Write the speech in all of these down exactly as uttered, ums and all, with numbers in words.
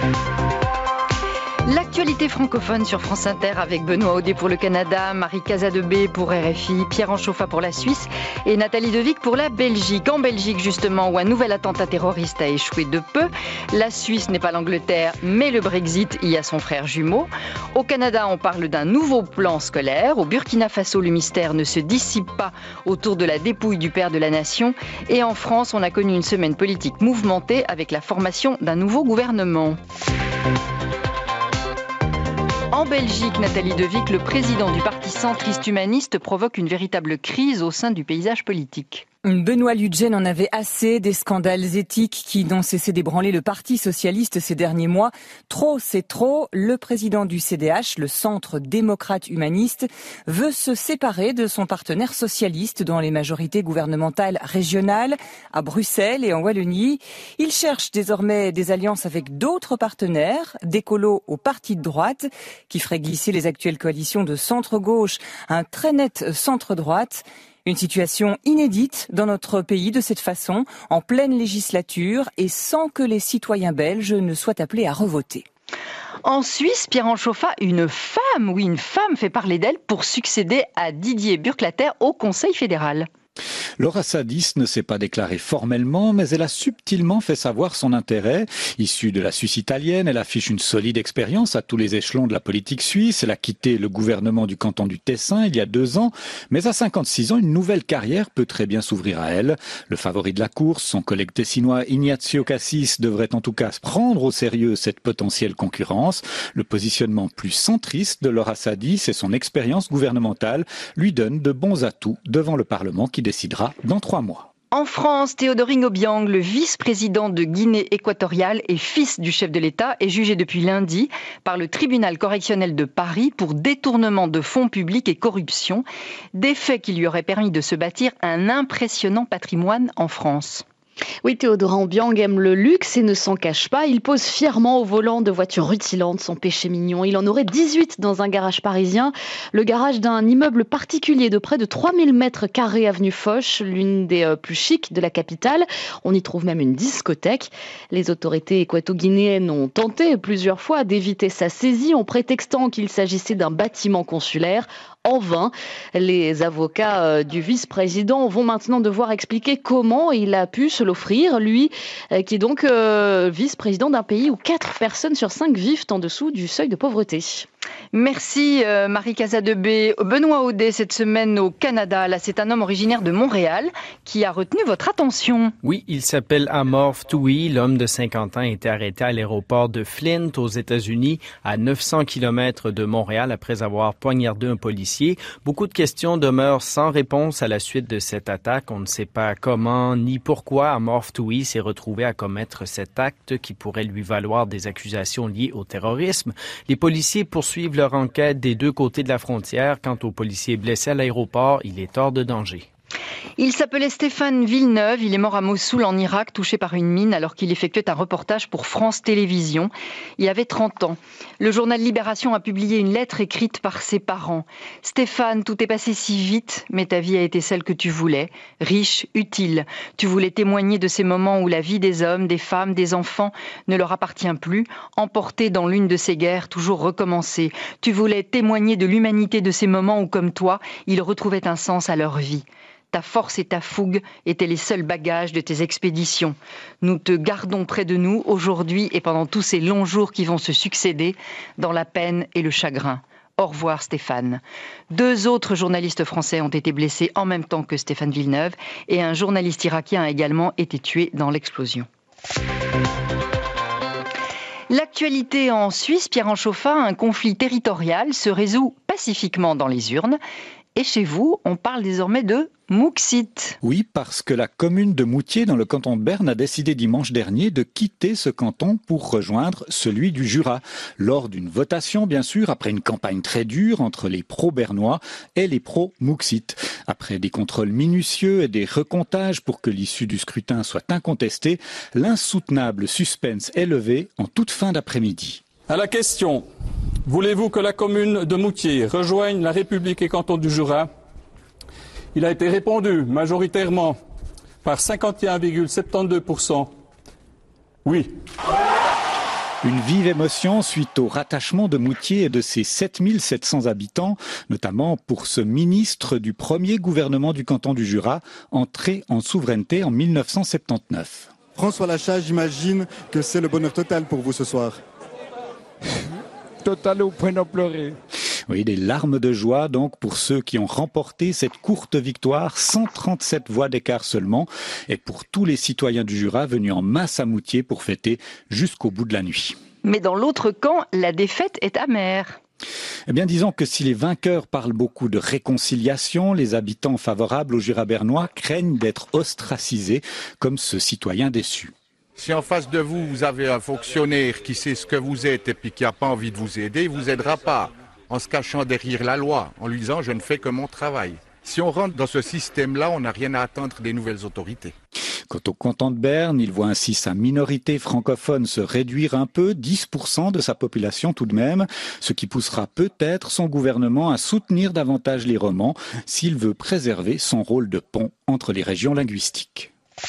L'actualité francophone sur France Inter avec Benoît Audet pour le Canada, Marie Casadebé pour R F I, Pierre Anchoffa pour la Suisse et Nathalie Devic pour la Belgique. En Belgique justement, où un nouvel attentat terroriste a échoué de peu. La Suisse n'est pas l'Angleterre, mais le Brexit y a son frère jumeau. Au Canada, on parle d'un nouveau plan scolaire. Au Burkina Faso, le mystère ne se dissipe pas autour de la dépouille du père de la nation. Et en France, on a connu une semaine politique mouvementée avec la formation d'un nouveau gouvernement. En Belgique, Nathalie Devic, le président du parti centriste humaniste, provoque une véritable crise au sein du paysage politique. Benoît Ludgen en avait assez des scandales éthiques qui n'ont cessé d'ébranler le Parti socialiste ces derniers mois. Trop, c'est trop. Le président du C D H, le Centre démocrate humaniste, veut se séparer de son partenaire socialiste dans les majorités gouvernementales régionales, à Bruxelles et en Wallonie. Il cherche désormais des alliances avec d'autres partenaires, d'écolos au parti de droite, qui ferait glisser les actuelles coalitions de centre-gauche à un très net centre-droite. Une situation inédite dans notre pays de cette façon, en pleine législature et sans que les citoyens belges ne soient appelés à revoter. En Suisse, Pierre Anchoffa, une femme, oui, une femme fait parler d'elle pour succéder à Didier Burkhalter au Conseil fédéral. Laura Sadis ne s'est pas déclarée formellement, mais elle a subtilement fait savoir son intérêt. Issue de la Suisse italienne, elle affiche une solide expérience à tous les échelons de la politique suisse. Elle a quitté le gouvernement du canton du Tessin il y a deux ans, mais à cinquante-six ans, une nouvelle carrière peut très bien s'ouvrir à elle. Le favori de la course, son collègue tessinois Ignazio Cassis, devrait en tout cas prendre au sérieux cette potentielle concurrence. Le positionnement plus centriste de Laura Sadis et son expérience gouvernementale lui donnent de bons atouts devant le Parlement qui décidera dans trois mois. En France, Théodoring Obiang, le vice-président de Guinée équatoriale et fils du chef de l'État, est jugé depuis lundi par le tribunal correctionnel de Paris pour détournement de fonds publics et corruption, des faits qui lui auraient permis de se bâtir un impressionnant patrimoine en France. Oui, Théodoring Obiang aime le luxe et ne s'en cache pas. Il pose fièrement au volant de voitures rutilantes, son péché mignon. Il en aurait dix-huit dans un garage parisien, le garage d'un immeuble particulier de près de trois mille mètres carrés avenue Foch, l'une des plus chics de la capitale. On y trouve même une discothèque. Les autorités équato-guinéennes ont tenté plusieurs fois d'éviter sa saisie en prétextant qu'il s'agissait d'un bâtiment consulaire. En vain, les avocats du vice-président vont maintenant devoir expliquer comment il a pu se l'offrir, lui qui est donc euh, vice-président d'un pays où quatre personnes sur cinq vivent en dessous du seuil de pauvreté. Merci euh, Marie Casadebé. Benoît Audet, cette semaine au Canada, là c'est un homme originaire de Montréal qui a retenu votre attention. Oui, il s'appelle Amorph Toohey. L'homme de cinquante ans a été arrêté à l'aéroport de Flint aux États-Unis à neuf cents kilomètres de Montréal après avoir poignardé un policier. Beaucoup de questions demeurent sans réponse à la suite de cette attaque. On ne sait pas comment ni pourquoi Amorph Toohey s'est retrouvé à commettre cet acte qui pourrait lui valoir des accusations liées au terrorisme. Les policiers poursuivent leur enquête des deux côtés de la frontière. Quant au policier blessé à l'aéroport, il est hors de danger. Il s'appelait Stéphane Villeneuve, il est mort à Mossoul en Irak, touché par une mine alors qu'il effectuait un reportage pour France Télévisions. Il avait trente ans. Le journal Libération a publié une lettre écrite par ses parents. Stéphane, tout est passé si vite, mais ta vie a été celle que tu voulais, riche, utile. Tu voulais témoigner de ces moments où la vie des hommes, des femmes, des enfants ne leur appartient plus, emportés dans l'une de ces guerres toujours recommencées. Tu voulais témoigner de l'humanité de ces moments où, comme toi, ils retrouvaient un sens à leur vie. Ta force et ta fougue étaient les seuls bagages de tes expéditions. Nous te gardons près de nous aujourd'hui et pendant tous ces longs jours qui vont se succéder, dans la peine et le chagrin. Au revoir Stéphane. Deux autres journalistes français ont été blessés en même temps que Stéphane Villeneuve et un journaliste irakien a également été tué dans l'explosion. L'actualité en Suisse, Pierre Anchoffa, un conflit territorial se résout pacifiquement dans les urnes. Et chez vous, on parle désormais de Mouxit. Oui, parce que la commune de Moutier, dans le canton de Berne, a décidé dimanche dernier de quitter ce canton pour rejoindre celui du Jura. Lors d'une votation, bien sûr, après une campagne très dure entre les pro-bernois et les pro-Mouxit. Après des contrôles minutieux et des recomptages pour que l'issue du scrutin soit incontestée, l'insoutenable suspense est levé en toute fin d'après-midi. À la question « Voulez-vous que la commune de Moutier rejoigne la République et canton du Jura ?» Il a été répondu majoritairement par cinquante et un virgule soixante-douze pour cent oui. Une vive émotion suite au rattachement de Moutier et de ses sept mille sept cents habitants, notamment pour ce ministre du premier gouvernement du canton du Jura, entré en souveraineté en mille neuf cent soixante-dix-neuf. François Lachat, j'imagine que c'est le bonheur total pour vous ce soir. Total au point d'en pleurer. Oui, des larmes de joie donc pour ceux qui ont remporté cette courte victoire, cent trente-sept voix d'écart seulement, et pour tous les citoyens du Jura venus en masse à Moutier pour fêter jusqu'au bout de la nuit. Mais dans l'autre camp, la défaite est amère. Eh bien, disons que si les vainqueurs parlent beaucoup de réconciliation, les habitants favorables au Jura bernois craignent d'être ostracisés comme ce citoyen déçu. Si en face de vous, vous avez un fonctionnaire qui sait ce que vous êtes et puis qui n'a pas envie de vous aider, il ne vous aidera pas en se cachant derrière la loi, en lui disant « je ne fais que mon travail ». Si on rentre dans ce système-là, on n'a rien à attendre des nouvelles autorités. Quant au canton de Berne, il voit ainsi sa minorité francophone se réduire un peu, dix pour cent de sa population tout de même, ce qui poussera peut-être son gouvernement à soutenir davantage les romans s'il veut préserver son rôle de pont entre les régions linguistiques.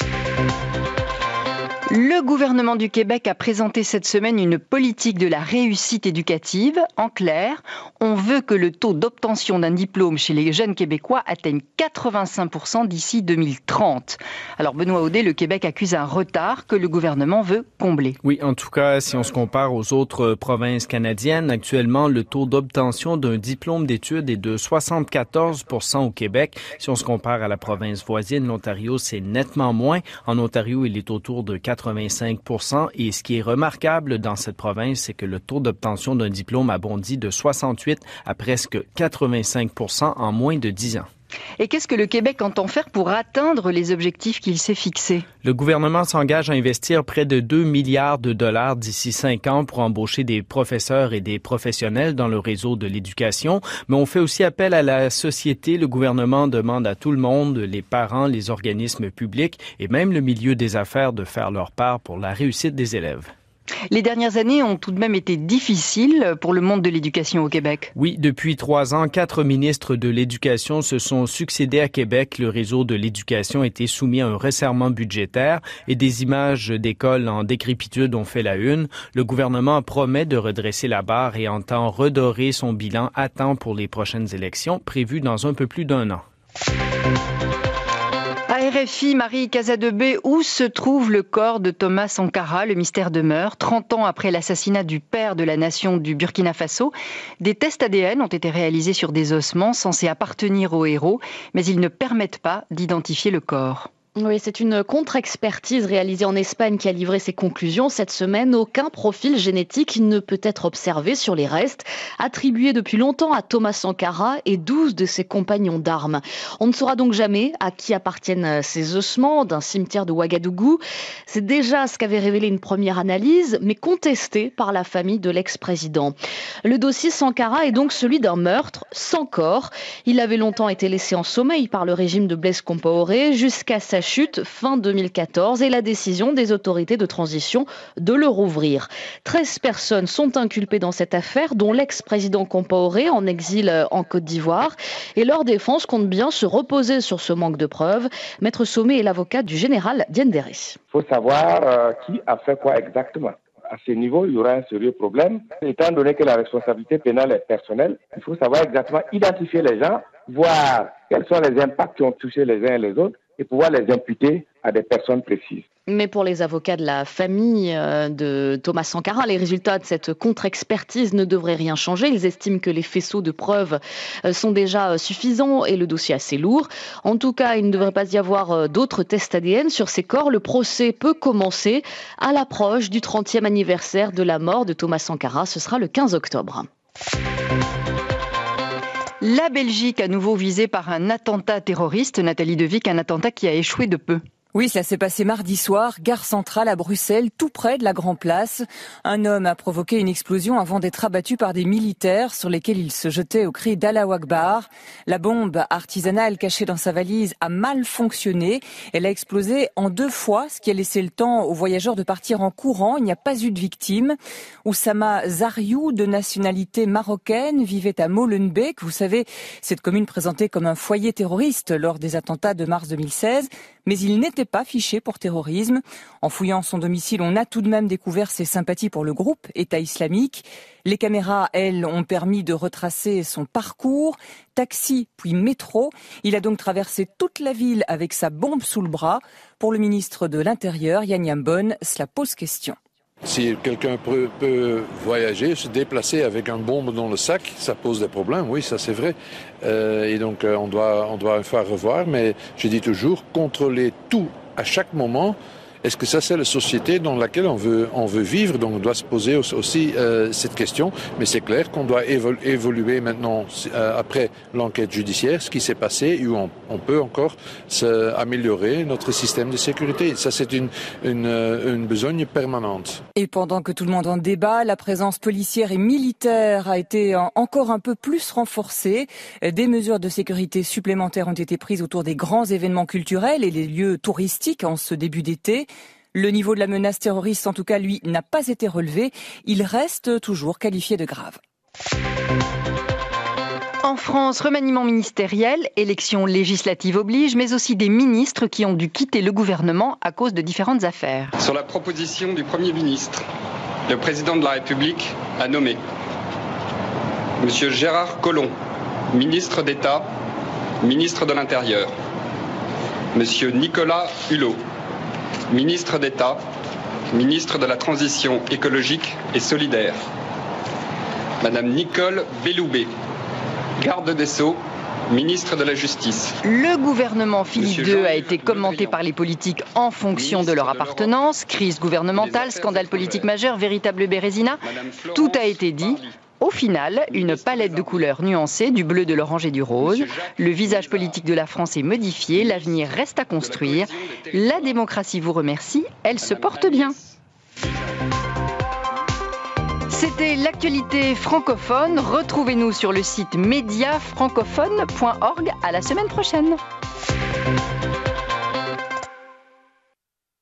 Le gouvernement du Québec a présenté cette semaine une politique de la réussite éducative. En clair, on veut que le taux d'obtention d'un diplôme chez les jeunes Québécois atteigne quatre-vingt-cinq pour cent d'ici deux mille trente. Alors Benoît Audet, le Québec accuse un retard que le gouvernement veut combler. Oui, en tout cas, si on se compare aux autres provinces canadiennes, actuellement, le taux d'obtention d'un diplôme d'études est de soixante-quatorze pour cent au Québec. Si on se compare à la province voisine, l'Ontario, c'est nettement moins. En Ontario, il est autour de quatre-vingt-cinq pour cent. Et ce qui est remarquable dans cette province, c'est que le taux d'obtention d'un diplôme a bondi de soixante-huit à presque quatre-vingt-cinq pour cent en moins de dix ans. Et qu'est-ce que le Québec entend faire pour atteindre les objectifs qu'il s'est fixés? Le gouvernement s'engage à investir près de deux milliards de dollars d'ici cinq ans pour embaucher des professeurs et des professionnels dans le réseau de l'éducation. Mais on fait aussi appel à la société. Le gouvernement demande à tout le monde, les parents, les organismes publics et même le milieu des affaires de faire leur part pour la réussite des élèves. Les dernières années ont tout de même été difficiles pour le monde de l'éducation au Québec. Oui, depuis trois ans, quatre ministres de l'Éducation se sont succédés à Québec. Le réseau de l'éducation a été soumis à un resserrement budgétaire et des images d'écoles en décrépitude ont fait la une. Le gouvernement promet de redresser la barre et entend redorer son bilan à temps pour les prochaines élections prévues dans un peu plus d'un an. À R F I, Marie Casadebé, où se trouve le corps de Thomas Sankara? Le mystère demeure. trente ans après l'assassinat du père de la nation du Burkina Faso, des tests A D N ont été réalisés sur des ossements censés appartenir au héros, mais ils ne permettent pas d'identifier le corps. Oui, c'est une contre-expertise réalisée en Espagne qui a livré ses conclusions cette semaine. Aucun profil génétique ne peut être observé sur les restes, attribués depuis longtemps à Thomas Sankara et douze de ses compagnons d'armes. On ne saura donc jamais à qui appartiennent ces ossements d'un cimetière de Ouagadougou. C'est déjà ce qu'avait révélé une première analyse, mais contestée par la famille de l'ex-président. Le dossier Sankara est donc celui d'un meurtre sans corps. Il avait longtemps été laissé en sommeil par le régime de Blaise Compaoré jusqu'à sa chute fin deux mille quatorze et la décision des autorités de transition de le rouvrir. treize personnes sont inculpées dans cette affaire, dont l'ex-président Compaoré en exil en Côte d'Ivoire. Et leur défense compte bien se reposer sur ce manque de preuves. Maître Sommet est l'avocat du général Diendéré. Il faut savoir euh, qui a fait quoi exactement. À ce niveau, il y aura un sérieux problème. Étant donné que la responsabilité pénale est personnelle, il faut savoir exactement identifier les gens, voir quels sont les impacts qui ont touché les uns et les autres, et pouvoir les imputer à des personnes précises. Mais pour les avocats de la famille de Thomas Sankara, les résultats de cette contre-expertise ne devraient rien changer. Ils estiment que les faisceaux de preuves sont déjà suffisants et le dossier assez lourd. En tout cas, il ne devrait pas y avoir d'autres tests A D N sur ces corps. Le procès peut commencer à l'approche du trentième anniversaire de la mort de Thomas Sankara. Ce sera le quinze octobre. La Belgique à nouveau visée par un attentat terroriste. Nathalie Devic, un attentat qui a échoué de peu. Oui, ça s'est passé mardi soir, gare centrale à Bruxelles, tout près de la Grand Place. Un homme a provoqué une explosion avant d'être abattu par des militaires sur lesquels il se jetait au cri d'Allahu Akbar. La bombe artisanale cachée dans sa valise a mal fonctionné. Elle a explosé en deux fois, ce qui a laissé le temps aux voyageurs de partir en courant. Il n'y a pas eu de victimes. Oussama Zariou, de nationalité marocaine, vivait à Molenbeek. Vous savez, cette commune présentée comme un foyer terroriste lors des attentats de mars deux mille seize. Mais il n'était n'était pas fiché pour terrorisme. En fouillant son domicile, on a tout de même découvert ses sympathies pour le groupe État islamique. Les caméras, elles, ont permis de retracer son parcours. Taxi, puis métro. Il a donc traversé toute la ville avec sa bombe sous le bras. Pour le ministre de l'Intérieur, Yann Yambon, cela pose question. Si quelqu'un peut, peut voyager, se déplacer avec une bombe dans le sac, ça pose des problèmes, oui, ça c'est vrai. Euh, et donc on doit, on doit faire revoir, mais je dis toujours, contrôler tout à chaque moment. Est-ce que ça, c'est la société dans laquelle on veut, on veut vivre? Donc, on doit se poser aussi euh, cette question. Mais c'est clair qu'on doit évolu- évoluer maintenant, euh, après l'enquête judiciaire, ce qui s'est passé, où on, on peut encore se améliorer notre système de sécurité. Ça, c'est une, une, une besogne permanente. Et pendant que tout le monde en débat, la présence policière et militaire a été encore un peu plus renforcée. Des mesures de sécurité supplémentaires ont été prises autour des grands événements culturels et les lieux touristiques en ce début d'été. Le niveau de la menace terroriste, en tout cas, lui, n'a pas été relevé. Il reste toujours qualifié de grave. En France, remaniement ministériel, élections législatives oblige, mais aussi des ministres qui ont dû quitter le gouvernement à cause de différentes affaires. Sur la proposition du Premier ministre, le président de la République a nommé Monsieur Gérard Collomb, ministre d'État, ministre de l'Intérieur. Monsieur Nicolas Hulot, ministre d'État, ministre de la Transition écologique et solidaire. Madame Nicole Belloubet, garde des Sceaux, ministre de la Justice. Le gouvernement Philippe deux a été commenté par les politiques en fonction de leur appartenance. Crise gouvernementale, scandale politique majeur, véritable bérésina. Tout a été dit. Au final, une palette de couleurs nuancées, du bleu, de l'orange et du rose. Le visage politique de la France est modifié, l'avenir reste à construire. La démocratie vous remercie, elle se porte bien. C'était l'actualité francophone. Retrouvez-nous sur le site média francophone point org. À la semaine prochaine.